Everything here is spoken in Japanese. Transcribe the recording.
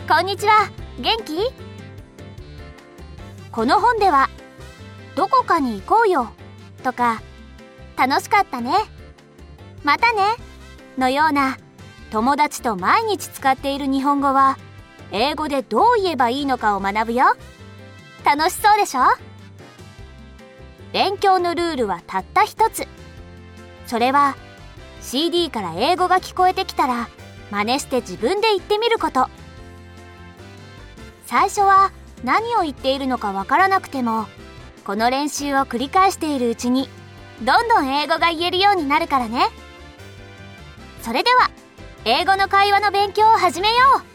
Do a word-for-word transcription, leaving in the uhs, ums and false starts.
こんにちは、元気？この本ではどこかに行こうよとか楽しかったね、またねのような友達と毎日使っている日本語は英語でどう言えばいいのかを学ぶよ。楽しそうでしょ？勉強のルールはたった一つ。それは シーディー から英語が聞こえてきたら真似して自分で言ってみること。最初は何を言っているのかわからなくても、この練習を繰り返しているうちにどんどん英語が言えるようになるからね。それでは英語の会話の勉強を始めよう。